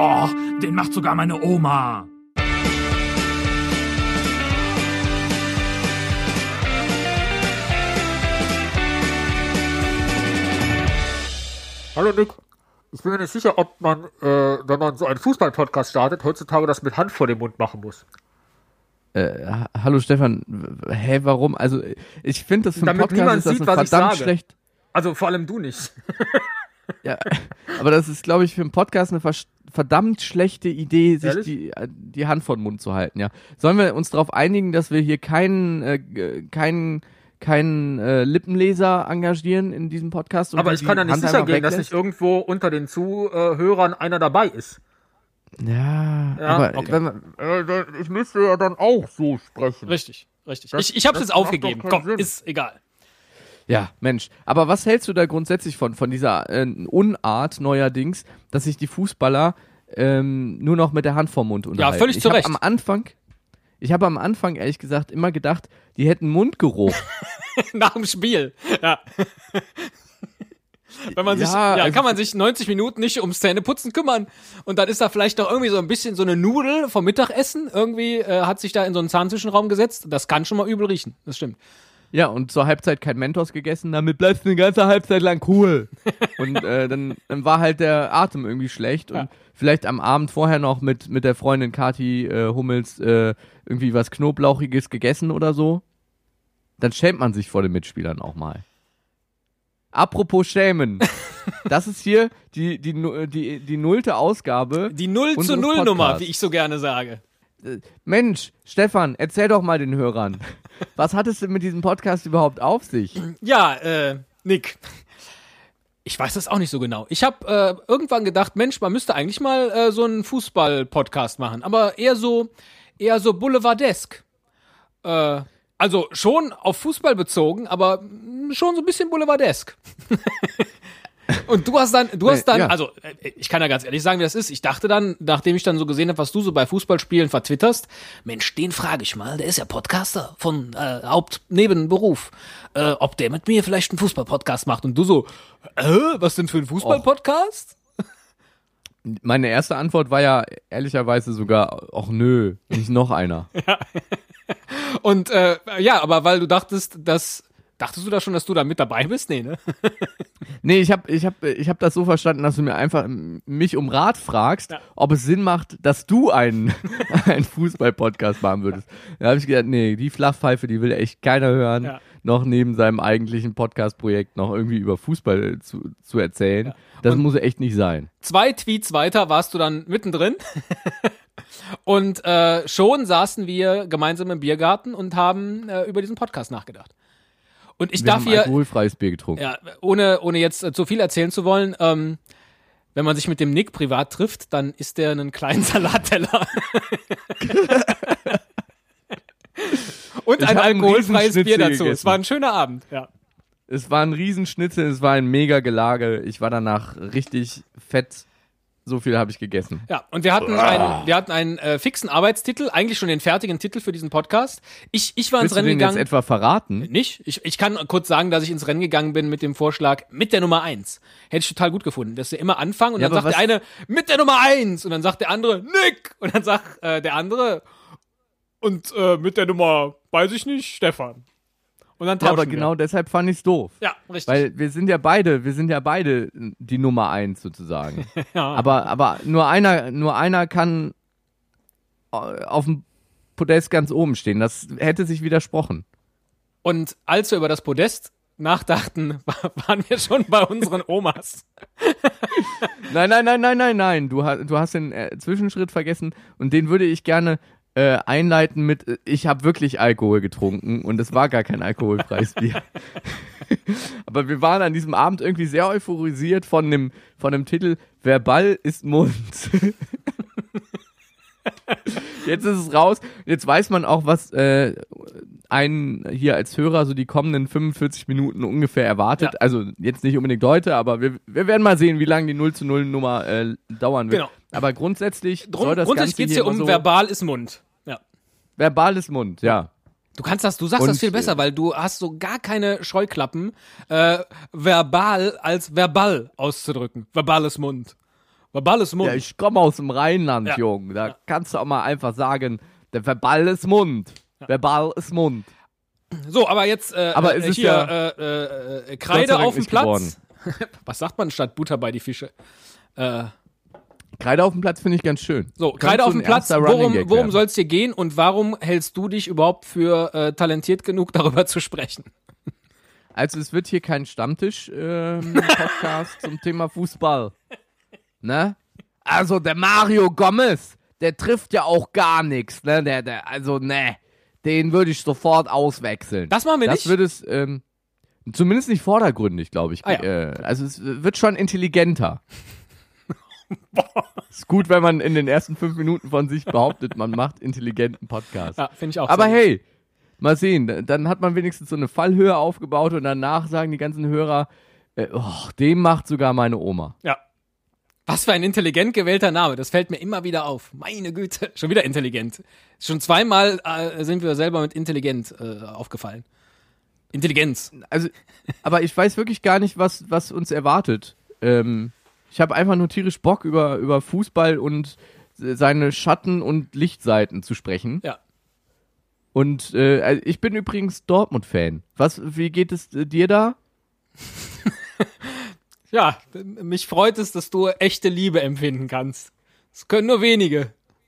Oh, den macht sogar meine Oma. Hallo Nick, ich bin mir nicht sicher, ob man, wenn man so einen Fußball-Podcast startet, heutzutage das mit Hand vor dem Mund machen muss. Hallo Stefan, warum? Also ich finde, das für einen Damit Podcast ist das sieht, ein was verdammt ich sage. schlecht. Also vor allem du nicht. Ja, aber das ist, glaube ich, für einen Podcast eine verdammt schlechte Idee, sich die Hand vor den Mund zu halten. Ja, sollen wir uns darauf einigen, dass wir hier keinen Lippenleser engagieren in diesem Podcast? Aber ich kann ja nicht sicher gehen, dass nicht irgendwo unter den Zuhörern einer dabei ist. Ja, aber okay. Ich müsste ja dann auch so sprechen. Richtig. Ich hab's jetzt aufgegeben. Komm, Sinn. ist egal. ja, Mensch. Aber was hältst du da grundsätzlich von dieser Unart neuerdings, dass sich die Fußballer nur noch mit der Hand vorm Mund unterhalten? Ja, völlig zu Recht. Ich habe am Anfang ehrlich gesagt immer gedacht, die hätten Mundgeruch. Nach dem Spiel. Ja. Wenn man kann man sich 90 Minuten nicht ums Zähneputzen kümmern und dann ist da vielleicht noch irgendwie so ein bisschen so eine Nudel vom Mittagessen irgendwie hat sich da in so einen Zahnzwischenraum gesetzt. Das kann schon mal übel riechen. Das stimmt. Ja, und zur Halbzeit kein Mentos gegessen, damit bleibst du eine ganze Halbzeit lang cool. Und dann war halt der Atem irgendwie schlecht und vielleicht am Abend vorher noch mit der Freundin Kathi Hummels irgendwie was Knoblauchiges gegessen oder so. Dann schämt man sich vor den Mitspielern auch mal. Apropos schämen. Das ist hier die 0. Ausgabe. Die 0-zu-0-Nummer, wie ich so gerne sage. Mensch, Stefan, erzähl doch mal den Hörern. Was hat es denn mit diesem Podcast überhaupt auf sich? Ja, Nick. Ich weiß das auch nicht so genau. Ich habe irgendwann gedacht, Mensch, man müsste eigentlich mal so einen Fußball-Podcast machen. Aber eher so boulevardesk. Also schon auf Fußball bezogen, aber schon so ein bisschen boulevardesk. Und du hast dann, ja. also ich kann ja ganz ehrlich sagen, wie das ist. Ich dachte dann, nachdem ich dann so gesehen habe, was du so bei Fußballspielen vertwitterst, Mensch, den frage ich mal, der ist ja Podcaster von Hauptnebenberuf, ob der mit mir vielleicht einen Fußball-Podcast macht. Und du so, was denn für ein Fußball-Podcast? Meine erste Antwort war ja ehrlicherweise sogar, ach nö, nicht noch einer. Ja. Und aber weil du dachtest du da schon, dass du da mit dabei bist? Nee, ne? Nee, ich hab das so verstanden, dass du mir einfach mich um Rat fragst, ob es Sinn macht, dass du einen Fußball-Podcast machen würdest. Da habe ich gedacht, nee, die Flachpfeife, die will echt keiner hören, noch neben seinem eigentlichen Podcast-Projekt noch irgendwie über Fußball zu erzählen. Ja. Das muss echt nicht sein. 2 Tweets weiter warst du dann mittendrin. Und schon saßen wir gemeinsam im Biergarten und haben über diesen Podcast nachgedacht. Und wir haben alkoholfreies Bier getrunken. Ja, ohne jetzt zu viel erzählen zu wollen, wenn man sich mit dem Nick privat trifft, dann isst der einen kleinen Salatteller. Und ein alkoholfreies Bier dazu. Gegessen. Es war ein schöner Abend, ja. Es war ein Riesenschnitzel, es war ein mega Gelage. Ich war danach richtig fett. So viel habe ich gegessen. Ja, und wir hatten einen fixen Arbeitstitel, eigentlich schon den fertigen Titel für diesen Podcast. Ich war ins Rennen gegangen. Willst du den jetzt etwa verraten? Nicht. Ich kann kurz sagen, dass ich ins Rennen gegangen bin mit dem Vorschlag mit der Nummer 1. Hätte ich total gut gefunden, dass wir immer anfangen und dann sagt der eine mit der Nummer 1 und dann sagt der andere Nick und dann sagt der andere und mit der Nummer, weiß ich nicht, Stefan. Und dann aber genau deshalb fand ich's doof. Ja, richtig. Weil wir sind ja beide die Nummer 1 sozusagen. Ja. Aber nur einer kann auf dem Podest ganz oben stehen. Das hätte sich widersprochen. Und als wir über das Podest nachdachten, waren wir schon bei unseren Omas. Nein. Du hast den Zwischenschritt vergessen und den würde ich gerne einleiten mit, ich habe wirklich Alkohol getrunken und es war gar kein alkoholfreies Bier. Aber wir waren an diesem Abend irgendwie sehr euphorisiert von dem Titel Wer Ball ist Mund. Jetzt ist es raus. Jetzt weiß man auch, was einen hier als Hörer so die kommenden 45 Minuten ungefähr erwartet. Ja. Also jetzt nicht unbedingt heute, aber wir werden mal sehen, wie lange die 0-zu-0-Nummer dauern wird. Genau. Aber grundsätzlich soll das Ganze geht es hier um so verbal ist Mund. Ja. Verbal ist Mund, ja. Du sagst das viel besser, weil du hast so gar keine Scheuklappen, verbal als verbal auszudrücken. Verbal ist Mund. Verbal ist Mund. Ja, ich komme aus dem Rheinland, Ja. Junge. Da kannst du auch mal einfach sagen, der Verbal ist Mund. Verbal ist Mund. So, aber jetzt Aber es ist hier Gott sei Kreide Dank auf dem nicht Platz. Was sagt man statt Butter bei die Fische? Kreide auf dem Platz finde ich ganz schön. So, Könnte Kreide so auf dem ein Platz. erster Running Gag Worum werden. soll es dir gehen und warum hältst du dich überhaupt für talentiert genug, darüber zu sprechen? Also es wird hier kein Stammtisch-Podcast zum Thema Fußball. Ne? Also der Mario Gomez, der trifft ja auch gar nichts. Ne? Den würde ich sofort auswechseln. Das machen wir Das nicht. wird es, zumindest nicht vordergründig, glaube ich. Ah, ja. Also es wird schon intelligenter. Ist gut, wenn man in den ersten 5 Minuten von sich behauptet, man macht intelligenten Podcast. Ja, finde ich auch. Aber sehr hey, mal sehen, dann hat man wenigstens so eine Fallhöhe aufgebaut und danach sagen die ganzen Hörer, dem macht sogar meine Oma. gut. Ja. Was für ein intelligent gewählter Name. Das fällt mir immer wieder auf. Meine Güte. Schon wieder intelligent. Schon zweimal sind wir selber mit intelligent aufgefallen. Intelligenz. Also, aber ich weiß wirklich gar nicht, was uns erwartet. Ich habe einfach nur tierisch Bock, über Fußball und seine Schatten- und Lichtseiten zu sprechen. Ja. Und ich bin übrigens Dortmund-Fan. Wie geht es dir da? Ja, mich freut es, dass du echte Liebe empfinden kannst. Das können nur wenige.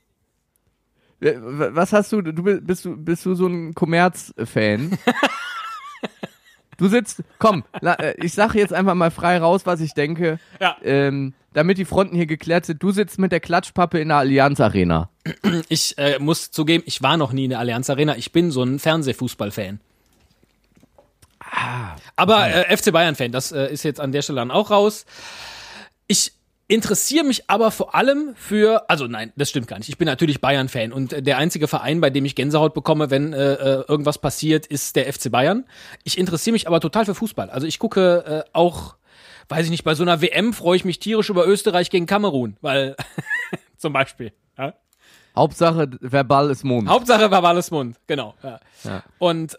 Was hast du? Bist du so ein Kommerz-Fan? Du sitzt, komm, ich sage jetzt einfach mal frei raus, was ich denke, Ja. damit die Fronten hier geklärt sind. Du sitzt mit der Klatschpappe in der Allianz Arena. Ich muss zugeben, ich war noch nie in der Allianz Arena. Ich bin so ein Fernsehfußball-Fan. Aber FC Bayern-Fan, das ist jetzt an der Stelle dann auch raus. Ich interessiere mich aber vor allem für, also nein, das stimmt gar nicht. Ich bin natürlich Bayern-Fan und der einzige Verein, bei dem ich Gänsehaut bekomme, wenn irgendwas passiert, ist der FC Bayern. Ich interessiere mich aber total für Fußball. Also ich gucke auch, weiß ich nicht, bei so einer WM freue ich mich tierisch über Österreich gegen Kamerun, weil zum Beispiel. Ja? Hauptsache, verbal ist Mund. Hauptsache verbales Mund, genau. Ja. Ja. Und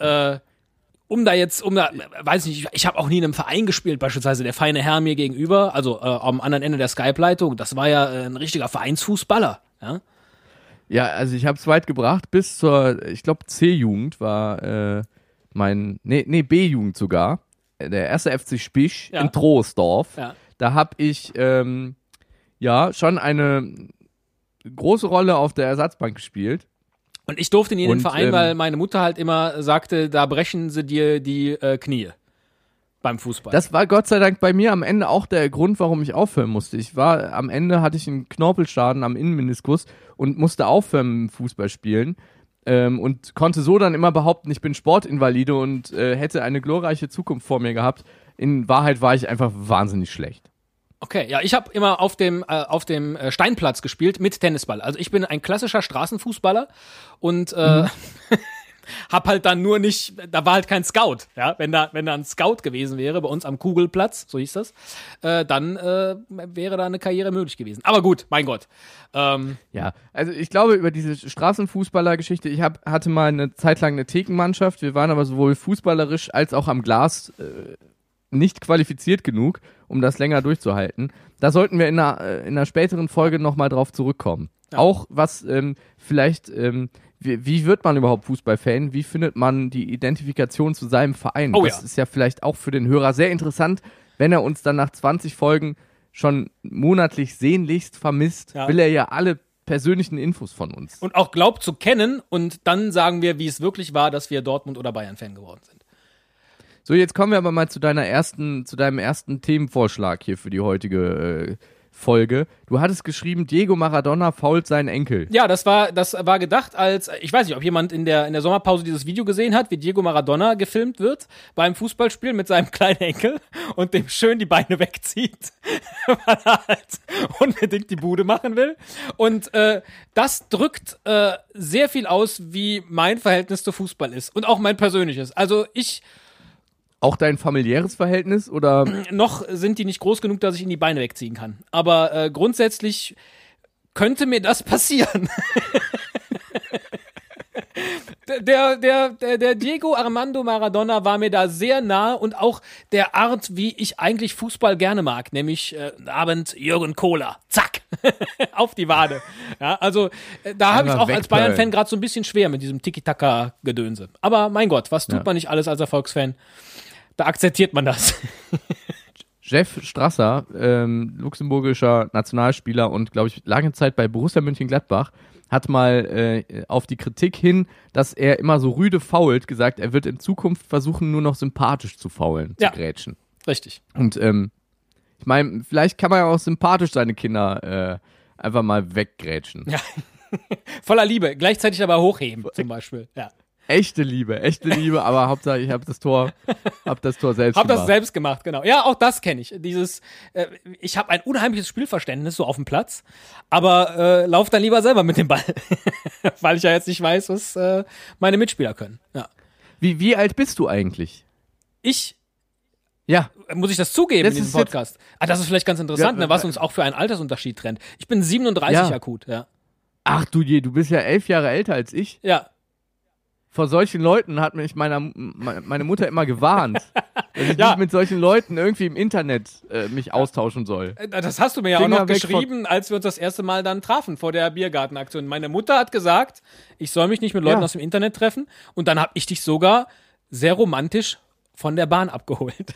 weiß ich nicht, ich habe auch nie in einem Verein gespielt, beispielsweise der feine Herr mir gegenüber, also am anderen Ende der Skype-Leitung, das war ja ein richtiger Vereinsfußballer. Ja, Ja, also ich habe es weit gebracht, bis zur, ich glaube, C-Jugend war B-Jugend sogar, der erste FC Spisch Ja. in Troisdorf. Ja. Da habe ich schon eine große Rolle auf der Ersatzbank gespielt. Und ich durfte nie in den Und, Verein, weil meine Mutter halt immer sagte, da brechen sie dir die Knie beim Fußball. Das war Gott sei Dank bei mir am Ende auch der Grund, warum ich aufhören musste. Am Ende hatte ich einen Knorpelschaden am Innenmeniskus und musste aufhören mit dem Fußball spielen. Und konnte so dann immer behaupten, ich bin Sportinvalide und hätte eine glorreiche Zukunft vor mir gehabt. In Wahrheit war ich einfach wahnsinnig schlecht. Okay, ja, ich habe immer auf dem Steinplatz gespielt mit Tennisball. Also ich bin ein klassischer Straßenfußballer und hab halt dann nur nicht, da war halt kein Scout, ja. Wenn da ein Scout gewesen wäre, bei uns am Kugelplatz, so hieß das, dann wäre da eine Karriere möglich gewesen. Aber gut, mein Gott. Ja, also ich glaube über diese Straßenfußballer-Geschichte, hatte mal eine Zeit lang eine Thekenmannschaft, wir waren aber sowohl fußballerisch als auch am Glas nicht qualifiziert genug, um das länger durchzuhalten. Da sollten wir in einer späteren Folge nochmal drauf zurückkommen. Ja. Auch was wie wird man überhaupt Fußballfan? Wie findet man die Identifikation zu seinem Verein? Oh, das ja. ist ja vielleicht auch für den Hörer sehr interessant, wenn er uns dann nach 20 Folgen schon monatlich sehnlichst vermisst, Ja. will er ja alle persönlichen Infos von uns. Und auch glaubt zu kennen und dann sagen wir, wie es wirklich war, dass wir Dortmund- oder Bayern-Fan geworden sind. So, jetzt kommen wir aber mal zu deinem ersten Themenvorschlag hier für die heutige Folge. Du hattest geschrieben, Diego Maradona fault seinen Enkel. Ja, das war gedacht als, ich weiß nicht, ob jemand in der Sommerpause dieses Video gesehen hat, wie Diego Maradona gefilmt wird beim Fußballspiel mit seinem kleinen Enkel und dem schön die Beine wegzieht, weil er halt unbedingt die Bude machen will. Und das drückt sehr viel aus, wie mein Verhältnis zu Fußball ist und auch mein persönliches. Also Auch dein familiäres Verhältnis oder? noch sind die nicht groß genug, dass ich ihnen die Beine wegziehen kann. Aber grundsätzlich könnte mir das passieren. Der Diego Armando Maradona war mir da sehr nah und auch der Art, wie ich eigentlich Fußball gerne mag, nämlich Abend Jürgen Kohler, zack, auf die Wade. Ja, also da habe ich auch als Bayern-Fan gerade so ein bisschen schwer mit diesem Tiki-Taka-Gedönse. Aber mein Gott, was tut man nicht alles als Erfolgsfan? Da akzeptiert man das. Jeff Strasser, luxemburgischer Nationalspieler und, glaube ich, lange Zeit bei Borussia Mönchengladbach, hat mal auf die Kritik hin, dass er immer so rüde fault, gesagt, er wird in Zukunft versuchen, nur noch sympathisch zu faulen, zu grätschen. Richtig. Und ich meine, vielleicht kann man ja auch sympathisch seine Kinder einfach mal weggrätschen. Ja. Voller Liebe, gleichzeitig aber hochheben, zum Beispiel. Ja. Echte Liebe, aber Hauptsache ich habe das Tor selbst gemacht. Hab das selbst gemacht, genau. Ja, auch das kenne ich. Ich habe ein unheimliches Spielverständnis so auf dem Platz, aber lauf dann lieber selber mit dem Ball, weil ich ja jetzt nicht weiß, was meine Mitspieler können. Ja. Wie alt bist du eigentlich? Ich? Ja. Muss ich das zugeben in diesem Podcast? Das ist vielleicht ganz interessant, was uns auch für einen Altersunterschied trennt. Ich bin 37 akut, ja. Ach du bist ja 11 Jahre älter als ich. Ja. Vor solchen Leuten hat mich meine Mutter immer gewarnt, dass ich nicht mit solchen Leuten irgendwie im Internet mich austauschen soll. Das hast du mir ja auch noch geschrieben, als wir uns das erste Mal dann trafen vor der Biergartenaktion. Meine Mutter hat gesagt, ich soll mich nicht mit Leuten aus dem Internet treffen und dann habe ich dich sogar sehr romantisch von der Bahn abgeholt.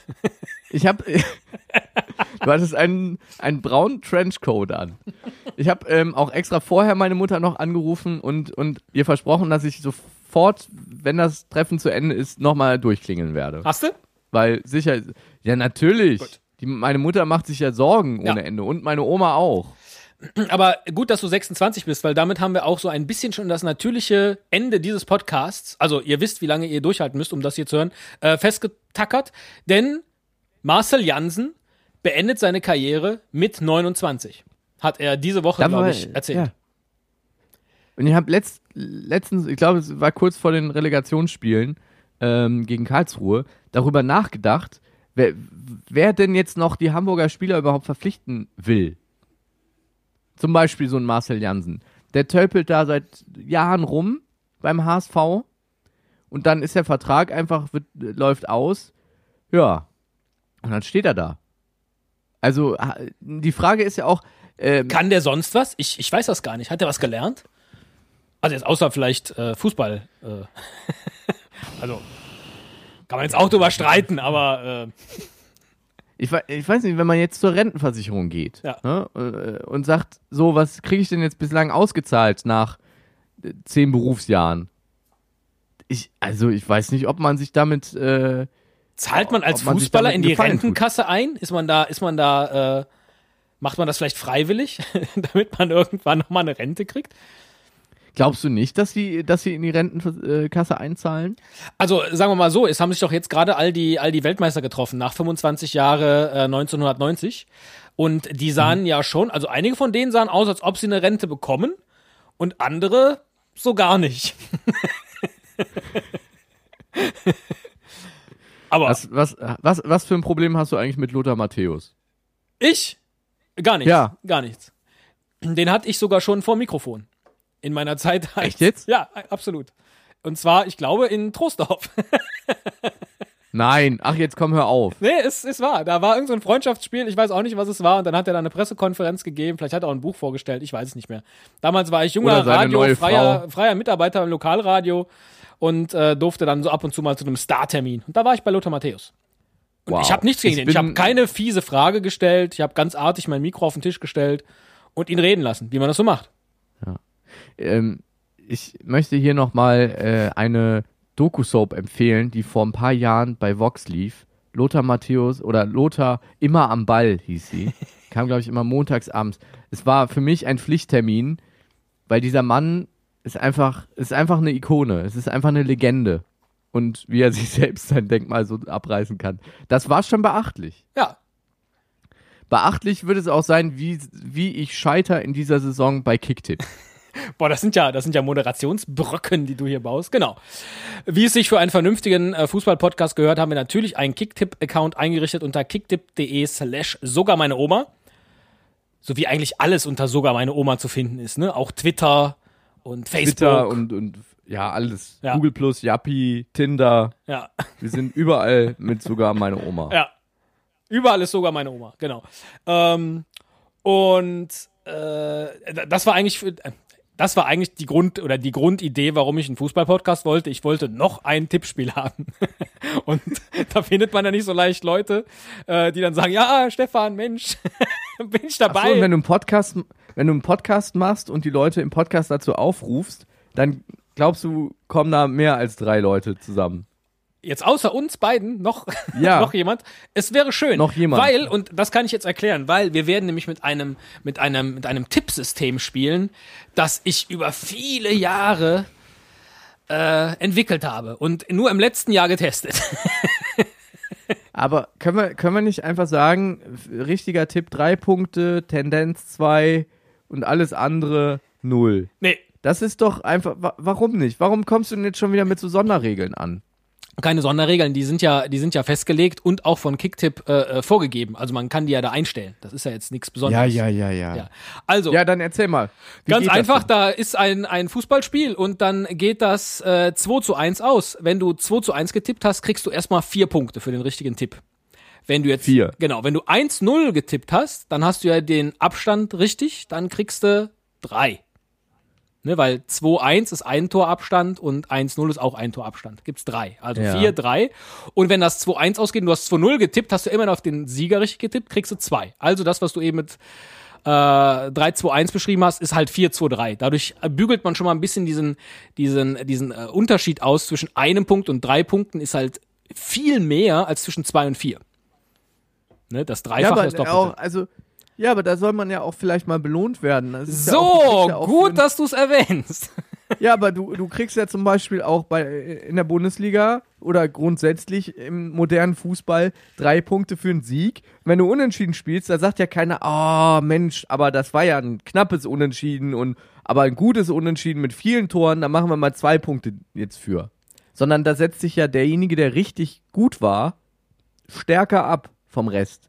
Du hattest einen braunen Trenchcoat an. Ich habe auch extra vorher meine Mutter noch angerufen und ihr versprochen, dass ich sofort, wenn das Treffen zu Ende ist, nochmal durchklingeln werde. Hast du? Weil sicher, ja natürlich. Meine Mutter macht sich ja Sorgen ohne Ende und meine Oma auch. Aber gut, dass du 26 bist, weil damit haben wir auch so ein bisschen schon das natürliche Ende dieses Podcasts, also ihr wisst, wie lange ihr durchhalten müsst, um das hier zu hören, festgetackert. Denn Marcel Jansen beendet seine Karriere mit 29. Hat er diese Woche, glaube ich, erzählt. Ja. Und ich habe letztens, ich glaube, es war kurz vor den Relegationsspielen gegen Karlsruhe, darüber nachgedacht, wer denn jetzt noch die Hamburger Spieler überhaupt verpflichten will. Zum Beispiel so ein Marcel Jansen. Der tölpelt da seit Jahren rum beim HSV und dann ist der Vertrag einfach, läuft aus. Ja, und dann steht er da. Also die Frage ist ja auch... kann der sonst was? Ich weiß das gar nicht. Hat der was gelernt? Also jetzt außer vielleicht Fußball. Also kann man jetzt auch drüber streiten, aber... Ich weiß nicht, wenn man jetzt zur Rentenversicherung geht und sagt, so, was kriege ich denn jetzt bislang ausgezahlt nach 10 Berufsjahren? Ich weiß nicht, ob man sich damit... Zahlt man als Fußballer in die Rentenkasse ein? Ist man da, macht man das vielleicht freiwillig, damit man irgendwann nochmal eine Rente kriegt? Glaubst du nicht, dass sie in die Rentenkasse einzahlen? Also sagen wir mal so, es haben sich doch jetzt gerade all die Weltmeister getroffen, nach 25 Jahre 1990. Und die sahen ja schon, also einige von denen sahen aus, als ob sie eine Rente bekommen und andere so gar nicht. Aber was für ein Problem hast du eigentlich mit Lothar Matthäus? Ich? Gar nichts. Ja. Gar nichts. Den hatte ich sogar schon vor Mikrofon. In meiner Zeit. Echt jetzt? Ja, absolut. Und zwar, ich glaube, in Troisdorf. Nein, ach jetzt komm, hör auf. Nee, es war. Da war irgend so ein Freundschaftsspiel, ich weiß auch nicht, was es war. Und dann hat er da eine Pressekonferenz gegeben, vielleicht hat er auch ein Buch vorgestellt, ich weiß es nicht mehr. Damals war ich junger freier Mitarbeiter im Lokalradio und durfte dann so ab und zu mal zu einem Startermin. Und da war ich bei Lothar Matthäus. Und ich habe nichts gegen den. Ich habe keine fiese Frage gestellt, ich habe ganz artig mein Mikro auf den Tisch gestellt und ihn reden lassen, wie man das so macht. Ja. Ich möchte hier nochmal eine Doku-Soap empfehlen, die vor ein paar Jahren bei Vox lief. Lothar Matthäus oder Lothar immer am Ball hieß sie. Kam, glaube ich, immer montags abends. Es war für mich ein Pflichttermin, weil dieser Mann ist einfach eine Ikone. Es ist einfach eine Legende. Und wie er sich selbst sein Denkmal so abreißen kann. Das war schon beachtlich. Ja. Beachtlich wird es auch sein, wie ich scheiter in dieser Saison bei Kicktipp. Boah, das sind ja Moderationsbrücken, die du hier baust. Genau. Wie es sich für einen vernünftigen Fußball-Podcast gehört, haben wir natürlich einen Kicktipp-Account eingerichtet unter kicktipp.de/sogar meine Oma. So wie eigentlich alles unter sogar meine Oma zu finden ist, ne? Auch Twitter und Facebook. Twitter und Ja, alles. Ja. Google Plus, Yappi, Tinder. Ja. Wir sind überall mit sogar meine Oma. Ja. Überall ist sogar meine Oma, genau. Das war eigentlich die Grundidee, warum ich einen Fußball-Podcast wollte. Ich wollte noch ein Tippspiel haben. Und da findet man ja nicht so leicht Leute, die dann sagen, ja, Stefan, Mensch, bin ich dabei. Ach so, und wenn du einen Podcast machst und die Leute im Podcast dazu aufrufst, dann glaubst du, kommen da mehr als 3 Leute zusammen. Jetzt außer uns beiden noch jemand. Es wäre schön. Noch jemand. Weil, und das kann ich jetzt erklären, weil wir werden nämlich mit einem Tippsystem spielen, das ich über viele Jahre entwickelt habe und nur im letzten Jahr getestet. Aber können wir nicht einfach sagen, richtiger Tipp 3 Punkte, Tendenz 2 und alles andere 0? Nee. Das ist doch einfach, warum nicht? Warum kommst du denn jetzt schon wieder mit so Sonderregeln an? Keine Sonderregeln, die sind ja festgelegt und auch von Kicktipp vorgegeben. Also man kann die ja da einstellen. Das ist ja jetzt nichts Besonderes. Ja. Also, ja, dann erzähl mal. Wie ganz geht das einfach, denn? da ist ein Fußballspiel und dann geht das 2:1 aus. Wenn du 2:1 getippt hast, kriegst du erstmal 4 Punkte für den richtigen Tipp. Wenn du jetzt 4. Genau, wenn du 1:0 getippt hast, dann hast du ja den Abstand richtig, dann kriegst du 3. Ne, weil 2:1 ist ein Torabstand und 1:0 ist auch ein Torabstand. Gibt's 3. Also 4, 3. Und wenn das 2:1 ausgeht und du hast 2:0 getippt, hast du immer noch auf den Sieger richtig getippt, kriegst du 2. Also das, was du eben mit 3:2:1 beschrieben hast, ist halt 4:2:3. Dadurch bügelt man schon mal ein bisschen diesen Unterschied aus zwischen einem Punkt und 3 Punkten ist halt viel mehr als zwischen 2 und 4. Ne, das Dreifache ist Doppelte. Ja, aber da soll man ja auch vielleicht mal belohnt werden. Das ist Gut, dass du es erwähnst. Ja, aber du kriegst ja zum Beispiel auch in der Bundesliga oder grundsätzlich im modernen Fußball 3 Punkte für einen Sieg. Wenn du unentschieden spielst, da sagt ja keiner, oh Mensch, aber das war ja ein knappes Unentschieden aber ein gutes Unentschieden mit vielen Toren, da machen wir mal 2 Punkte jetzt für. Sondern da setzt sich ja derjenige, der richtig gut war, stärker ab vom Rest.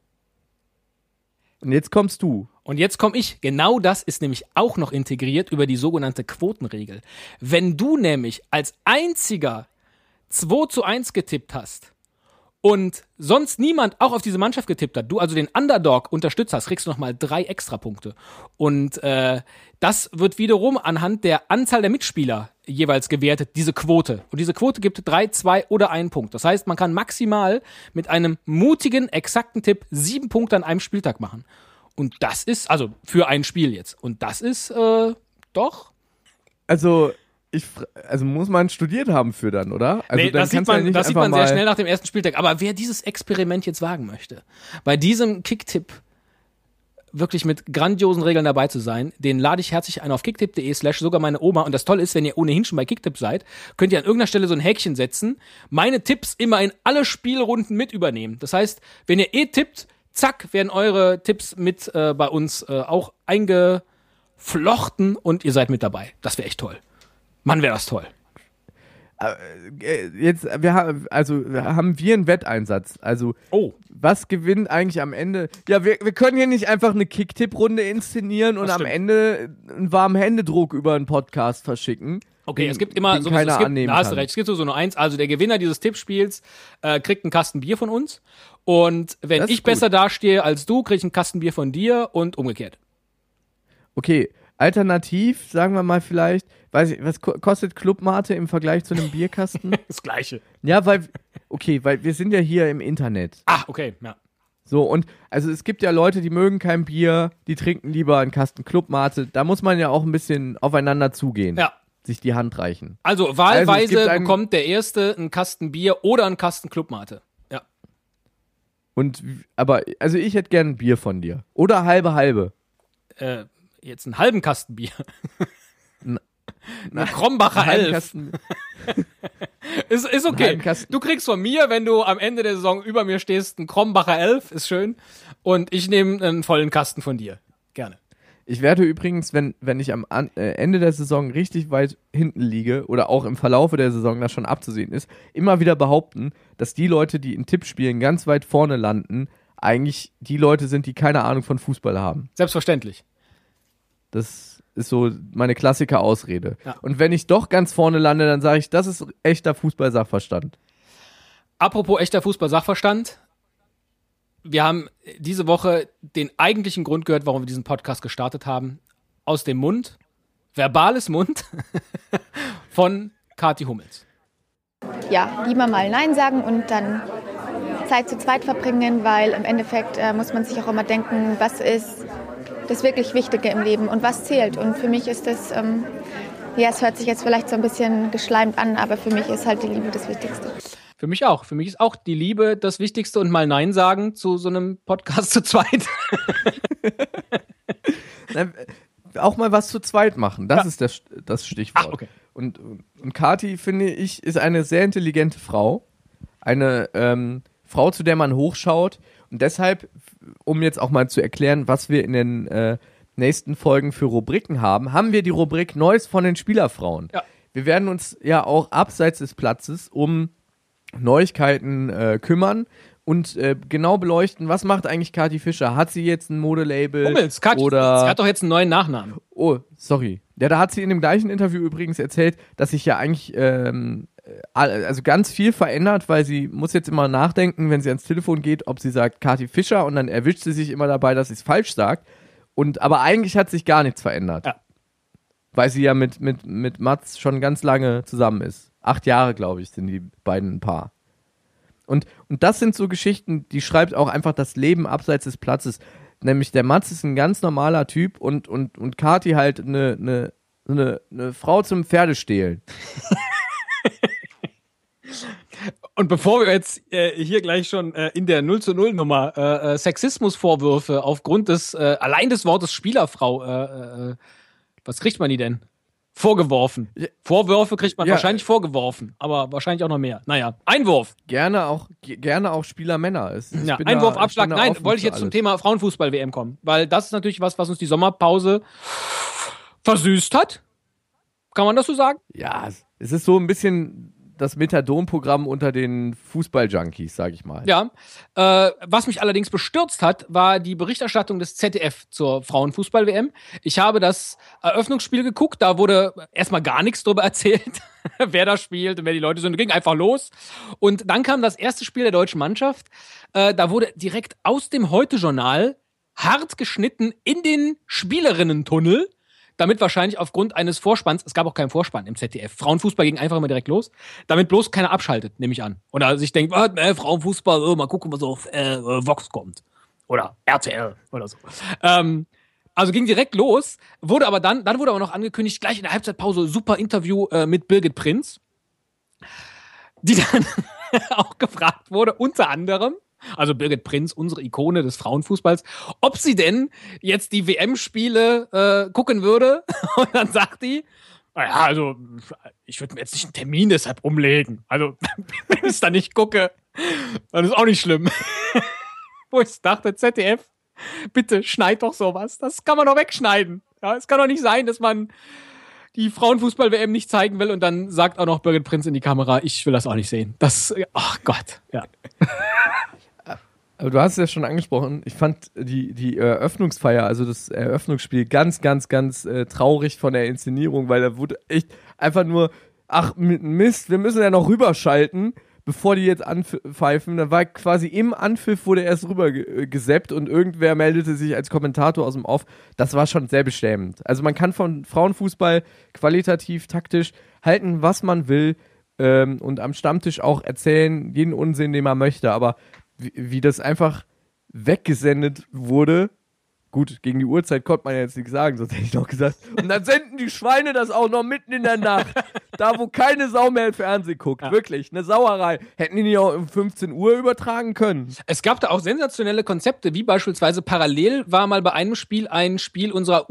Und jetzt kommst du. Und jetzt komme ich. Genau das ist nämlich auch noch integriert über die sogenannte Quotenregel. Wenn du nämlich als einziger 2:1 getippt hast und sonst niemand auch auf diese Mannschaft getippt hat, du also den Underdog unterstützt hast, kriegst du nochmal 3 Extrapunkte. Und das wird wiederum anhand der Anzahl der Mitspieler jeweils gewertet, diese Quote. Und diese Quote gibt 3, 2 oder 1 Punkt. Das heißt, man kann maximal mit einem mutigen, exakten Tipp 7 Punkte an einem Spieltag machen. Und das ist, also für ein Spiel jetzt. Und das ist doch. Also muss man studiert haben für dann, oder? Also nee, dann das sieht man sehr schnell nach dem ersten Spieltag. Aber wer dieses Experiment jetzt wagen möchte, bei diesem Kicktipp wirklich mit grandiosen Regeln dabei zu sein, den lade ich herzlich ein auf kicktipp.de/sogar meine Oma. Und das Tolle ist, wenn ihr ohnehin schon bei Kicktipp seid, könnt ihr an irgendeiner Stelle so ein Häkchen setzen, meine Tipps immer in alle Spielrunden mit übernehmen. Das heißt, wenn ihr tippt, zack, werden eure Tipps mit bei uns auch eingeflochten und ihr seid mit dabei. Das wäre echt toll. Mann, wäre das toll. Jetzt, haben wir einen Wetteinsatz. Also, was gewinnt eigentlich am Ende? Ja, wir können hier nicht einfach eine Kicktipp-Runde inszenieren und am Ende einen warmen Händedruck über einen Podcast verschicken. Okay, es gibt immer da hast du recht, es gibt so nur eins. Also der Gewinner dieses Tippspiels kriegt einen Kasten Bier von uns. Und wenn ich besser dastehe als du, krieg ich einen Kasten Bier von dir und umgekehrt. Okay, alternativ, sagen wir mal vielleicht, weiß ich, was kostet Clubmate im Vergleich zu einem Bierkasten? Das Gleiche. Ja, weil wir sind ja hier im Internet. Ah, okay, ja. So, und also es gibt ja Leute, die mögen kein Bier, die trinken lieber einen Kasten Clubmate. Da muss man ja auch ein bisschen aufeinander zugehen. Ja. Sich die Hand reichen. Also wahlweise bekommt der Erste einen Kasten Bier oder einen Kasten Clubmate. Ja. Also ich hätte gern ein Bier von dir. Oder halbe. Jetzt einen halben Kasten Bier. Eine Krombacher 11. Ist okay. Du kriegst von mir, wenn du am Ende der Saison über mir stehst, einen Krombacher 11, ist schön. Und ich nehme einen vollen Kasten von dir. Gerne. Ich werde übrigens, wenn ich am Ende der Saison richtig weit hinten liege oder auch im Verlaufe der Saison das schon abzusehen ist, immer wieder behaupten, dass die Leute, die in Tippspielen ganz weit vorne landen, eigentlich die Leute sind, die keine Ahnung von Fußball haben. Selbstverständlich. Das ist so meine Klassiker-Ausrede. Ja. Und wenn ich doch ganz vorne lande, dann sage ich, das ist echter Fußball-Sachverstand. Apropos echter Fußball-Sachverstand. Wir haben diese Woche den eigentlichen Grund gehört, warum wir diesen Podcast gestartet haben. Aus dem Mund, verbales Mund, von Kathi Hummels. Ja, lieber mal Nein sagen und dann Zeit zu zweit verbringen, weil im Endeffekt muss man sich auch immer denken, was ist das wirklich Wichtige im Leben und was zählt. Und für mich ist das, es hört sich jetzt vielleicht so ein bisschen geschleimt an, aber für mich ist halt die Liebe das Wichtigste. Für mich auch. Für mich ist auch die Liebe das Wichtigste und mal Nein sagen zu so einem Podcast zu zweit. Auch mal was zu zweit machen, das ist das Stichwort. Ach, okay. Und Kathi, finde ich, ist eine sehr intelligente Frau. Eine Frau, zu der man hochschaut. Und deshalb, um jetzt auch mal zu erklären, was wir in den nächsten Folgen für Rubriken haben wir die Rubrik Neues von den Spielerfrauen. Ja. Wir werden uns ja auch abseits des Platzes um Neuigkeiten kümmern und genau beleuchten, was macht eigentlich Kathi Fischer? Hat sie jetzt ein Modelabel? Hummels, Kathi oder sie hat doch jetzt einen neuen Nachnamen. Oh, sorry. Ja, da hat sie in dem gleichen Interview übrigens erzählt, dass sich ja eigentlich also ganz viel verändert, weil sie muss jetzt immer nachdenken, wenn sie ans Telefon geht, ob sie sagt Kathi Fischer und dann erwischt sie sich immer dabei, dass sie es falsch sagt. Aber eigentlich hat sich gar nichts verändert. Ja. Weil sie ja mit Mats schon ganz lange zusammen ist. 8 Jahre, glaube ich, sind die beiden ein Paar. Und das sind so Geschichten, die schreibt auch einfach das Leben abseits des Platzes. Nämlich der Mats ist ein ganz normaler Typ und Kathi halt eine Frau zum Pferdestehlen. Und bevor wir jetzt hier gleich schon in der 0:0 Nummer Sexismusvorwürfe aufgrund des allein des Wortes Spielerfrau, was kriegt man die denn? Vorgeworfen. Ja. Vorwürfe kriegt man wahrscheinlich vorgeworfen, aber wahrscheinlich auch noch mehr. Naja, Einwurf. Gerne auch Spielermänner. Einwurf, Abschlag. Nein, wollte ich jetzt zum Thema Frauenfußball-WM kommen, weil das ist natürlich was uns die Sommerpause versüßt hat. Kann man das so sagen? Ja, es ist so ein bisschen das Methadon-Programm unter den Fußball-Junkies, sag ich mal. Ja, was mich allerdings bestürzt hat, war die Berichterstattung des ZDF zur Frauenfußball-WM. Ich habe das Eröffnungsspiel geguckt, da wurde erstmal gar nichts drüber erzählt, wer da spielt und wer die Leute sind. Ging einfach los. Und dann kam das erste Spiel der deutschen Mannschaft. Da wurde direkt aus dem Heute-Journal hart geschnitten in den Spielerinnentunnel, damit wahrscheinlich aufgrund eines Vorspanns, es gab auch keinen Vorspann im ZDF, Frauenfußball ging einfach immer direkt los, damit bloß keiner abschaltet, nehme ich an. Oder sich denkt, Frauenfußball, mal gucken, was auf Vox kommt. Oder RTL oder so. Also ging direkt los, wurde aber dann wurde aber noch angekündigt, gleich in der Halbzeitpause, super Interview mit Birgit Prinz, die dann auch gefragt wurde, unter anderem, also Birgit Prinz, unsere Ikone des Frauenfußballs, ob sie denn jetzt die WM-Spiele gucken würde. Und dann sagt die, naja, also ich würde mir jetzt nicht einen Termin deshalb umlegen. Also wenn ich es dann nicht gucke, dann ist auch nicht schlimm. Wo ich dachte, ZDF, bitte schneid doch sowas. Das kann man doch wegschneiden. Ja, es kann doch nicht sein, dass man die Frauenfußball-WM nicht zeigen will und dann sagt auch noch Birgit Prinz in die Kamera, ich will das auch nicht sehen. Das, ach Gott, ja. Aber du hast es ja schon angesprochen, ich fand die Eröffnungsfeier, also das Eröffnungsspiel ganz, ganz, ganz traurig von der Inszenierung, weil da wurde echt einfach nur, ach Mist, wir müssen ja noch rüberschalten, bevor die jetzt anpfeifen. Da war quasi im Anpfiff wurde erst rüber gesappt und irgendwer meldete sich als Kommentator aus dem Off. Das war schon sehr beschämend. Also man kann von Frauenfußball qualitativ, taktisch halten, was man will und am Stammtisch auch erzählen, jeden Unsinn, den man möchte, aber wie das einfach weggesendet wurde. Gut, gegen die Uhrzeit konnte man ja jetzt nichts sagen, sonst hätte ich noch gesagt. Und dann senden die Schweine das auch noch mitten in der Nacht. Da, wo keine Sau mehr im Fernsehen guckt. Ja. Wirklich, eine Sauerei. Hätten die nicht auch um 15 Uhr übertragen können. Es gab da auch sensationelle Konzepte, wie beispielsweise parallel war mal bei einem Spiel ein Spiel unserer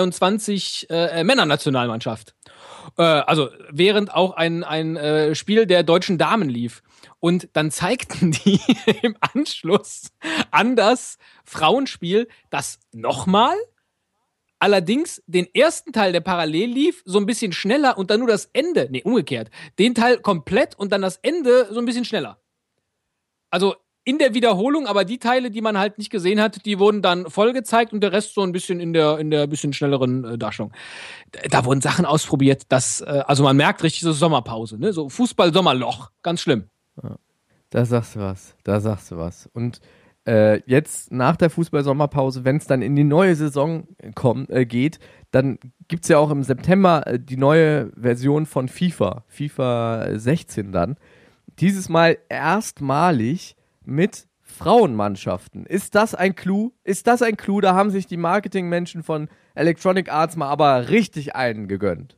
U23 Männernationalmannschaft. Also während auch ein Spiel der deutschen Damen lief. Und dann zeigten die im Anschluss an das Frauenspiel das nochmal, allerdings den ersten Teil, der parallel lief, so ein bisschen schneller und dann nur das Ende, nee, umgekehrt, den Teil komplett und dann das Ende so ein bisschen schneller. Also in der Wiederholung, aber die Teile, die man halt nicht gesehen hat, die wurden dann voll gezeigt und der Rest so ein bisschen in der bisschen schnelleren Darstellung. Da wurden Sachen ausprobiert, also man merkt richtig so Sommerpause, ne? So Fußball-Sommerloch, ganz schlimm. Da sagst du was. Und jetzt nach der Fußball-Sommerpause, wenn es dann in die neue Saison geht, dann gibt es ja auch im September die neue Version von FIFA 16 dann. Dieses Mal erstmalig mit Frauenmannschaften. Ist das ein Clou? Da haben sich die Marketingmenschen von Electronic Arts mal aber richtig einen gegönnt.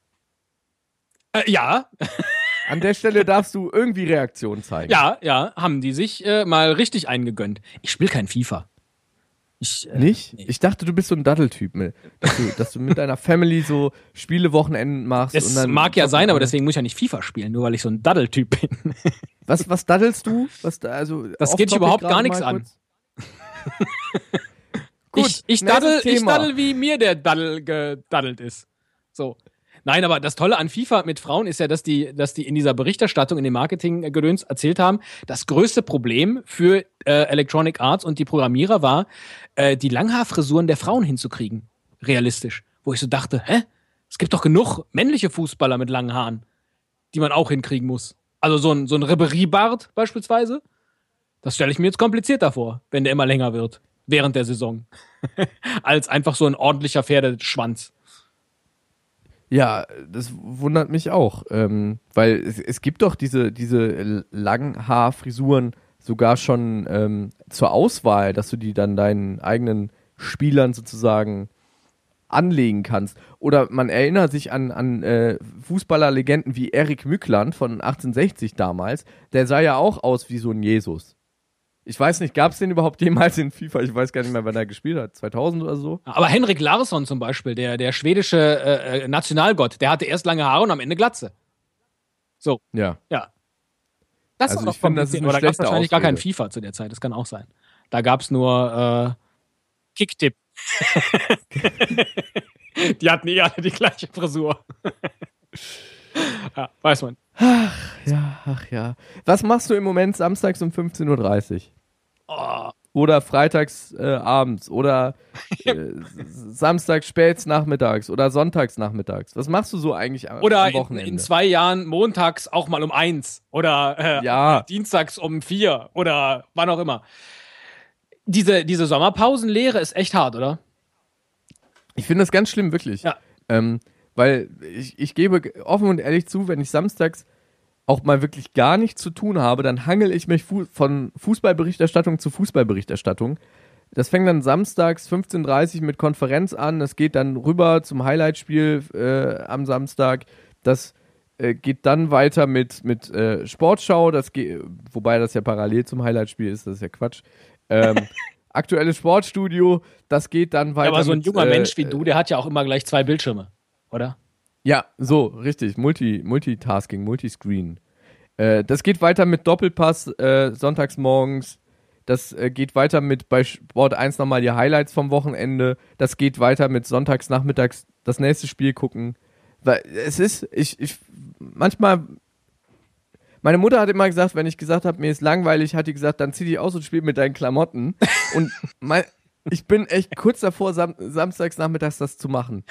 Ja. An der Stelle darfst du irgendwie Reaktion zeigen. Ja, haben die sich mal richtig eingegönnt. Ich spiele kein FIFA. Nicht? Nee. Ich dachte, du bist so ein Daddeltyp, dass du mit deiner Family so Spielewochenenden machst. Das und dann mag ja sein, aber deswegen muss ich ja nicht FIFA spielen, nur weil ich so ein Daddeltyp bin. Was daddelst du? Das geht dich überhaupt gar nichts an. Gut, ich daddel, wie mir der Daddel gedaddelt ist. So. Nein, aber das Tolle an FIFA mit Frauen ist ja, dass die in dieser Berichterstattung, in dem Marketing-Gedöns erzählt haben, das größte Problem für Electronic Arts und die Programmierer war, die Langhaarfrisuren der Frauen hinzukriegen. Realistisch. Wo ich so dachte, es gibt doch genug männliche Fußballer mit langen Haaren, die man auch hinkriegen muss. Also so ein Ribéry-Bart beispielsweise, das stelle ich mir jetzt komplizierter vor, wenn der immer länger wird, während der Saison. Als einfach so ein ordentlicher Pferdeschwanz. Ja, das wundert mich auch, weil es gibt doch diese Langhaarfrisuren sogar schon zur Auswahl, dass du die dann deinen eigenen Spielern sozusagen anlegen kannst. Oder man erinnert sich an Fußballerlegenden wie Erik Mückland von 1860 damals, der sah ja auch aus wie so ein Jesus. Ich weiß nicht, gab es den überhaupt jemals in FIFA? Ich weiß gar nicht mehr, wann er gespielt hat. 2000 oder so? Aber Henrik Larsson zum Beispiel, der schwedische Nationalgott, der hatte erst lange Haare und am Ende Glatze. So. Ja. Das Also ist doch ich finde, das ist eine Oder gab es schlechte wahrscheinlich gar kein Ausrede. FIFA zu der Zeit. Das kann auch sein. Da gab es nur Kicktipp. Die hatten alle die gleiche Frisur. Ja, weiß man. Ach ja. Was machst du im Moment samstags um 15:30 Uhr? Oh. Oder freitags abends oder samstags späts nachmittags oder sonntags nachmittags? Was machst du so eigentlich am Wochenende? In 2 Jahren montags auch mal um 1 oder dienstags um 4 oder wann auch immer. Diese Sommerpausenlehre ist echt hart, oder? Ich finde das ganz schlimm, wirklich. Ja. Weil ich gebe offen und ehrlich zu, wenn ich samstags auch mal wirklich gar nichts zu tun habe, dann hangel ich mich von Fußballberichterstattung zu Fußballberichterstattung. Das fängt dann samstags 15:30 Uhr mit Konferenz an, das geht dann rüber zum Highlightspiel am Samstag, das geht dann weiter mit Sportschau, wobei das ja parallel zum Highlightspiel ist, das ist ja Quatsch. Aktuelles Sportstudio, das geht dann weiter. Ja, aber so ein junger Mensch wie du, der hat ja auch immer gleich 2 Bildschirme, oder? Ja, so, richtig. Multitasking, Multiscreen. Das geht weiter mit Doppelpass sonntags morgens. Das geht weiter mit bei Sport 1 nochmal die Highlights vom Wochenende. Das geht weiter mit sonntags nachmittags das nächste Spiel gucken. Weil es ist, manchmal, meine Mutter hat immer gesagt, wenn ich gesagt habe, mir ist langweilig, hat die gesagt, dann zieh dich aus und spiel mit deinen Klamotten. Und ich bin echt kurz davor, samstags nachmittags das zu machen.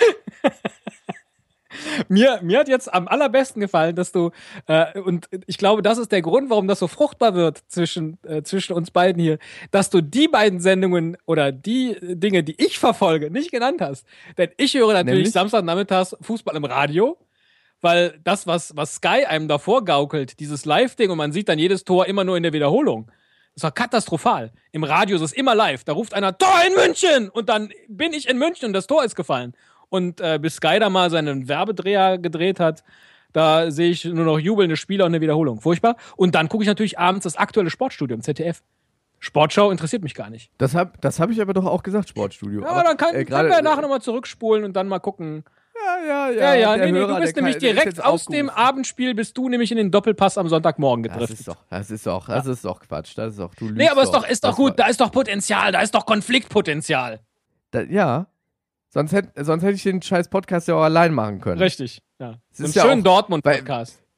Mir hat jetzt am allerbesten gefallen, dass du, und ich glaube, das ist der Grund, warum das so fruchtbar wird zwischen uns beiden hier, dass du die beiden Sendungen oder die Dinge, die ich verfolge, nicht genannt hast. Denn ich höre natürlich Nämlich? Samstagnachmittags Fußball im Radio, weil das, was Sky einem davor gaukelt, dieses Live-Ding und man sieht dann jedes Tor immer nur in der Wiederholung. Das war katastrophal. Im Radio ist es immer live. Da ruft einer, Tor in München! Und dann bin ich in München und das Tor ist gefallen. Und bis Sky da mal seinen Werbedreher gedreht hat, da sehe ich nur noch jubelnde Spieler und eine Wiederholung. Furchtbar. Und dann gucke ich natürlich abends das aktuelle Sportstudio im ZDF. Sportschau interessiert mich gar nicht. Das hab ich aber doch auch gesagt, Sportstudio. Ja, aber dann können wir nachher nochmal zurückspulen und dann mal gucken. Ja, nee, du bist nämlich direkt aus dem Abendspiel, bist du nämlich in den Doppelpass am Sonntagmorgen gedriftet. Das ist doch Quatsch. Das ist doch, du lügst. Nee, aber ist doch gut, da ist doch Potenzial, da ist doch Konfliktpotenzial. Ja. Sonst hätte ich den scheiß Podcast ja auch allein machen können. Richtig, ja. Es ist So einen ja schönen auch- Dortmund-Podcast.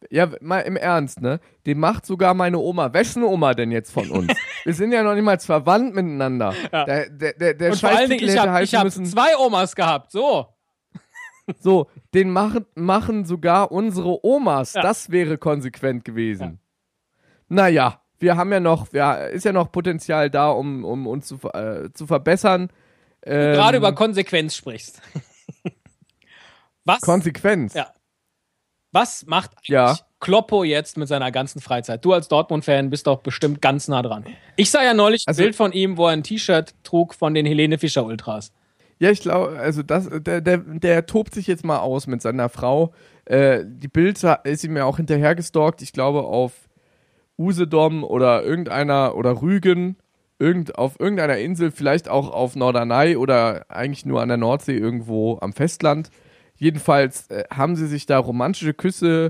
Ja, mal im Ernst, ne? Den macht sogar meine Oma. Wessen Oma denn jetzt von uns? Wir sind ja noch niemals verwandt miteinander. Ja. Der Und vor allen Dingen, ich hab 2 Omas gehabt, so. So, den machen sogar unsere Omas. Ja. Das wäre konsequent gewesen. Naja, ist ja noch Potenzial da, um uns zu verbessern. Gerade über Konsequenz sprichst. Was? Konsequenz. Ja. Was macht eigentlich Ja. Kloppo jetzt mit seiner ganzen Freizeit? Du als Dortmund-Fan bist doch bestimmt ganz nah dran. Ich sah ja neulich ein Bild von ihm, wo er ein T-Shirt trug von den Helene Fischer Ultras. Ja, ich glaube, also der tobt sich jetzt mal aus mit seiner Frau. Die Bild ist ihm ja auch hinterhergestalkt. Ich glaube, auf Usedom oder Rügen, auf irgendeiner Insel, vielleicht auch auf Norderney oder eigentlich nur an der Nordsee irgendwo am Festland. Jedenfalls haben sie sich da romantische Küsse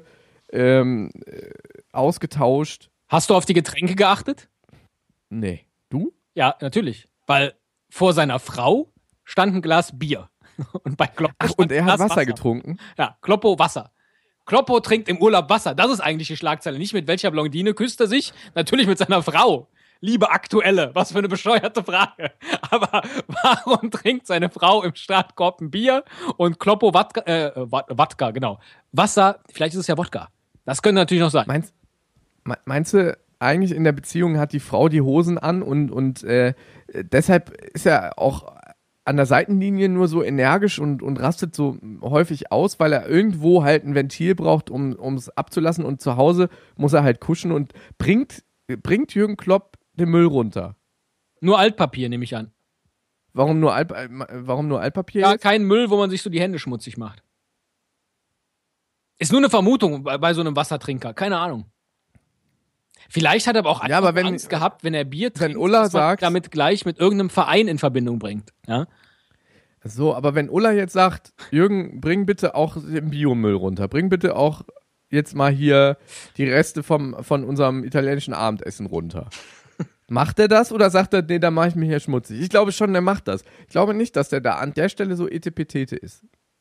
ausgetauscht. Hast du auf die Getränke geachtet? Nee. Du? Ja, natürlich. Weil vor seiner Frau stand ein Glas Bier. Und bei Kloppo Ach, stand und er ein hat Glas Wasser getrunken? Ja, Kloppo Wasser. Kloppo trinkt im Urlaub Wasser. Das ist eigentlich die Schlagzeile. Nicht mit welcher Blondine küsst er sich. Natürlich mit seiner Frau. Liebe Aktuelle. Was für eine bescheuerte Frage. Aber warum trinkt seine Frau im Startkorb ein Bier und Kloppo Wodka, genau. Wasser, vielleicht ist es ja Wodka. Das könnte natürlich noch sein. Meinst du, eigentlich in der Beziehung hat die Frau die Hosen an und deshalb ist er auch an der Seitenlinie nur so energisch und rastet so häufig aus, weil er irgendwo halt ein Ventil braucht, um es abzulassen, und zu Hause muss er halt kuschen und bringt Jürgen Klopp den Müll runter. Nur Altpapier, nehme ich an. Warum nur Altpapier? Ja, jetzt? kein Müll, wo man sich so die Hände schmutzig macht. Ist nur eine Vermutung bei so einem Wassertrinker. Keine Ahnung. Vielleicht hat er aber auch Ja, aber Angst gehabt, wenn er Bier trinkt, Ulla dass man sagt, damit gleich mit irgendeinem Verein in Verbindung bringt. Ja? So, aber wenn Ulla jetzt sagt, Jürgen, bring bitte auch den Biomüll runter, bring bitte auch jetzt mal hier die Reste von unserem italienischen Abendessen runter. Macht er das oder sagt er, nee, da mache ich mich hier schmutzig? Ich glaube schon, der macht das. Ich glaube nicht, dass der da an der Stelle so etepetete ist.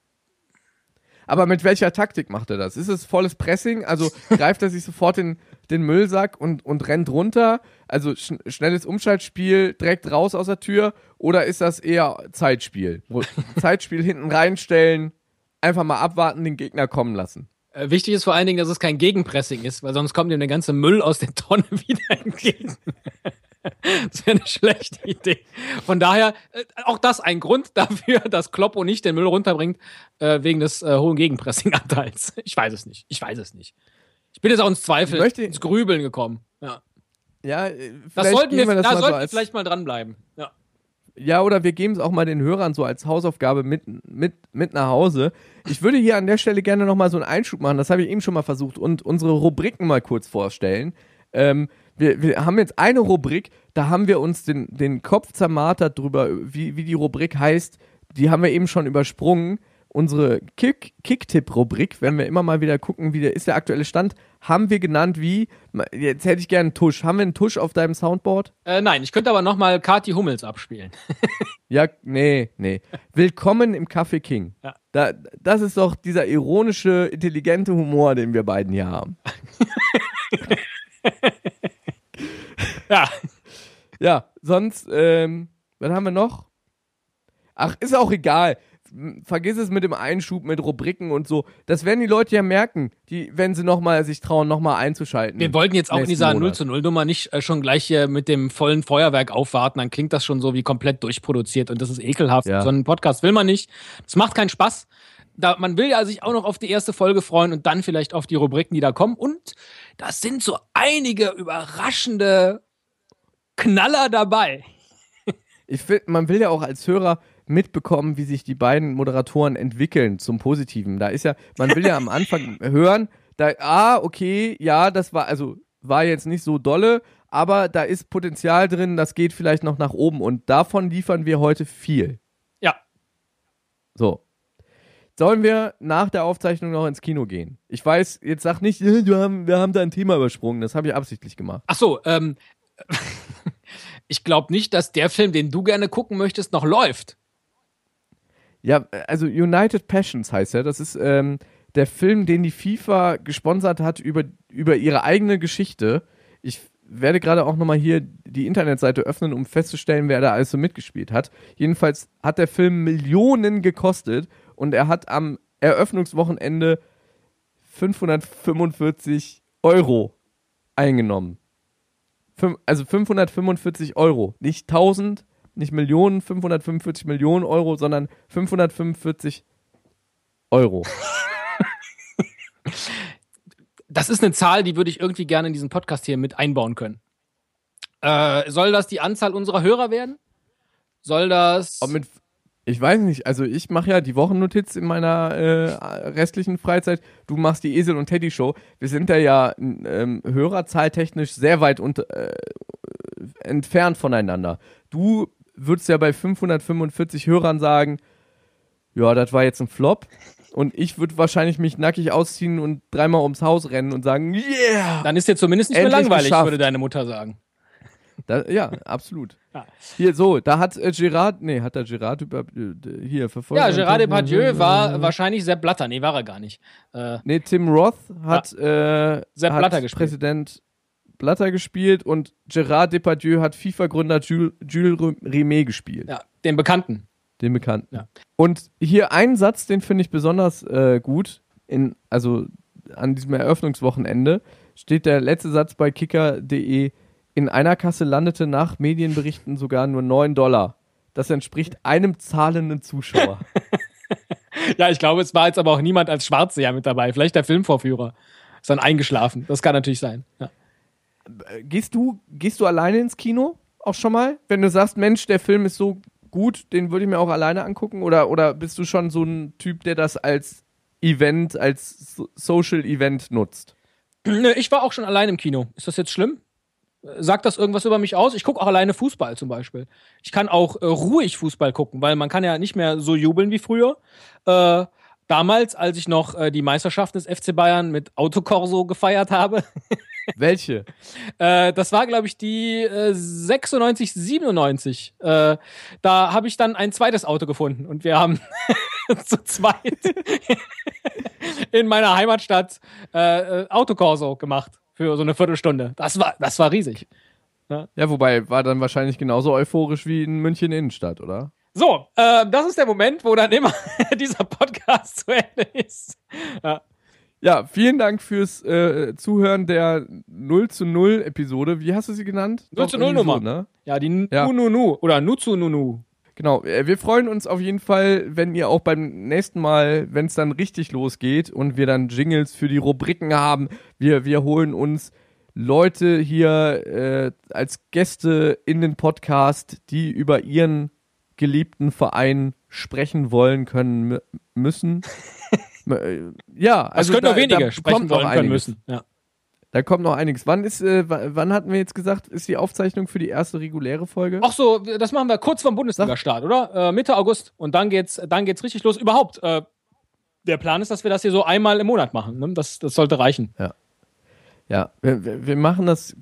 Aber mit welcher Taktik macht er das? Ist es volles Pressing? Also greift er sich sofort den Müllsack und rennt runter? Also schnelles Umschaltspiel, direkt raus aus der Tür? Oder ist das eher Zeitspiel? Zeitspiel hinten reinstellen, einfach mal abwarten, den Gegner kommen lassen. Wichtig ist vor allen Dingen, dass es kein Gegenpressing ist, weil sonst kommt ihm der ganze Müll aus der Tonne wieder entgegen. Das wäre eine schlechte Idee. Von daher, auch das ein Grund dafür, dass Kloppo nicht den Müll runterbringt, wegen des hohen Gegenpressing-Anteils. Ich weiß es nicht. Ich bin jetzt auch ins Zweifel, ins Grübeln gekommen. Ja, das sollten wir vielleicht mal dranbleiben. Ja. Ja, oder wir geben es auch mal den Hörern so als Hausaufgabe mit nach Hause. Ich würde hier an der Stelle gerne nochmal so einen Einschub machen, das habe ich eben schon mal versucht, und unsere Rubriken mal kurz vorstellen. Wir haben jetzt eine Rubrik, da haben wir uns den Kopf zermartert drüber, wie die Rubrik heißt. Die haben wir eben schon übersprungen. Unsere Kick-Tipp-Rubrik, wenn wir immer mal wieder gucken, wie ist der aktuelle Stand, haben wir genannt wie, jetzt hätte ich gerne einen Tusch. Haben wir einen Tusch auf deinem Soundboard? Nein, ich könnte aber nochmal Kathi Hummels abspielen. Ja, nee. Willkommen im Café King. Ja. Das ist doch dieser ironische, intelligente Humor, den wir beiden hier haben. Ja. Ja, sonst, was haben wir noch? Ach, ist auch egal. Vergiss es mit dem Einschub, mit Rubriken und so. Das werden die Leute ja merken, wenn sie sich trauen, nochmal einzuschalten. Wir wollten jetzt auch in dieser 0:0-Nummer nicht schon gleich hier mit dem vollen Feuerwerk aufwarten, dann klingt das schon so wie komplett durchproduziert und das ist ekelhaft. Ja. So einen Podcast will man nicht. Das macht keinen Spaß. Man will ja sich auch noch auf die erste Folge freuen und dann vielleicht auf die Rubriken, die da kommen. Und das sind so einige überraschende Knaller dabei. Ich finde, man will ja auch als Hörer mitbekommen, wie sich die beiden Moderatoren entwickeln zum Positiven. Da ist ja, man will ja am Anfang hören, okay, ja, das war jetzt nicht so dolle, aber da ist Potenzial drin, das geht vielleicht noch nach oben und davon liefern wir heute viel. Ja. So. Sollen wir nach der Aufzeichnung noch ins Kino gehen? Ich weiß, jetzt sag nicht, wir haben da ein Thema übersprungen, das habe ich absichtlich gemacht. Ach so, ich glaube nicht, dass der Film, den du gerne gucken möchtest, noch läuft. Ja, also United Passions heißt er. Das ist der Film, den die FIFA gesponsert hat über ihre eigene Geschichte. Ich werde gerade auch nochmal hier die Internetseite öffnen, um festzustellen, wer da alles so mitgespielt hat. Jedenfalls hat der Film Millionen gekostet und er hat am Eröffnungswochenende 545 Euro eingenommen. Also 545 Euro. Nicht 1000, nicht Millionen, 545 Millionen Euro, sondern 545 Euro. Das ist eine Zahl, die würde ich irgendwie gerne in diesen Podcast hier mit einbauen können. Soll das die Anzahl unserer Hörer werden? Soll das... Ich weiß nicht, also ich mache ja die Wochennotiz in meiner restlichen Freizeit. Du machst die Esel- und Teddy-Show. Wir sind da ja hörerzahltechnisch sehr weit entfernt voneinander. Du würdest ja bei 545 Hörern sagen, ja, das war jetzt ein Flop. Und ich würde wahrscheinlich mich nackig ausziehen und dreimal ums Haus rennen und sagen, yeah! Dann ist dir zumindest nicht mehr Endlich langweilig, geschafft. würde deine Mutter sagen. Ja, absolut. Ja. Hier, so, da hat Gerard hier verfolgt. Ja, Gerard Depardieu war wahrscheinlich Sepp Blatter. Nee, war er gar nicht. Tim Roth hat, Sepp Blatter gespielt. Präsident Blatter gespielt und Gerard Depardieu hat FIFA-Gründer Jules Rimet gespielt. Ja, den Bekannten. Den Bekannten. Ja. Und hier einen Satz, den finde ich besonders gut, also an diesem Eröffnungswochenende steht der letzte Satz bei kicker.de: In einer Kasse landete nach Medienberichten sogar nur $9. Das entspricht einem zahlenden Zuschauer. Ja, ich glaube, es war jetzt aber auch niemand als Schwarzseher mit dabei. Vielleicht der Filmvorführer. Ist dann eingeschlafen. Das kann natürlich sein. Ja. Gehst du alleine ins Kino auch schon mal? Wenn du sagst, Mensch, der Film ist so gut, den würde ich mir auch alleine angucken? Oder bist du schon so ein Typ, der das als Event, als Social Event nutzt? Nö, ich war auch schon allein im Kino. Ist das jetzt schlimm? Sagt das irgendwas über mich aus? Ich gucke auch alleine Fußball zum Beispiel. Ich kann auch ruhig Fußball gucken, weil man kann ja nicht mehr so jubeln wie früher. Damals, als ich noch die Meisterschaft des FC Bayern mit Autokorso gefeiert habe. Welche? Das war, glaube ich, die 96, 97. Da habe ich dann ein zweites Auto gefunden und wir haben zu zweit in meiner Heimatstadt Autokorso gemacht für so eine Viertelstunde. Das war riesig. Ja, wobei war dann wahrscheinlich genauso euphorisch wie in München Innenstadt, oder? So, das ist der Moment, wo dann immer dieser Podcast zu Ende ist. Ja, vielen Dank fürs Zuhören der 0:0 Episode. Wie hast du sie genannt? 0:0 Nummer. So, ne? Ja, die Nu oder Nu. Genau, wir freuen uns auf jeden Fall, wenn ihr auch beim nächsten Mal, wenn es dann richtig losgeht und wir dann Jingles für die Rubriken haben, wir holen uns Leute hier als Gäste in den Podcast, die über ihren geliebten Verein sprechen wollen, können, müssen. Ja, also es können nur wenige da sprechen wollen, können müssen. Ja. Da kommt noch einiges. Wann hatten wir jetzt gesagt, ist die Aufzeichnung für die erste reguläre Folge? Ach so, das machen wir kurz vorm Bundesliga-Start, oder? Mitte August. Und dann geht's richtig los. Überhaupt, der Plan ist, dass wir das hier so einmal im Monat machen. Ne? Das sollte reichen. Ja, wir machen das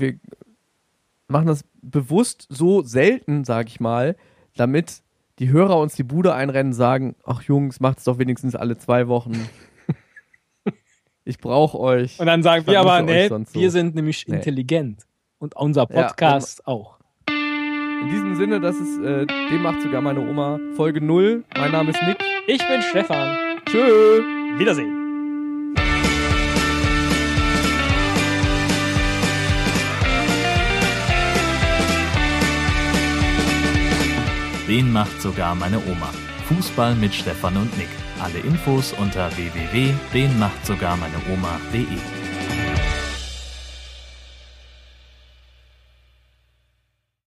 bewusst so selten, sag ich mal, damit die Hörer uns die Bude einrennen und sagen, ach Jungs, macht's doch wenigstens alle 2 Wochen. Ich brauche euch. Und dann sagen wir aber, nee, so. wir sind nämlich intelligent. Und unser Podcast auch. In diesem Sinne, das ist, dem macht sogar meine Oma, Folge 0. Mein Name ist Nick. Ich bin Stefan. Tschö. Wiedersehen. Den macht sogar meine Oma. Fußball mit Stefan und Nick. Alle Infos unter www.denmachtsogarmeineoma.de.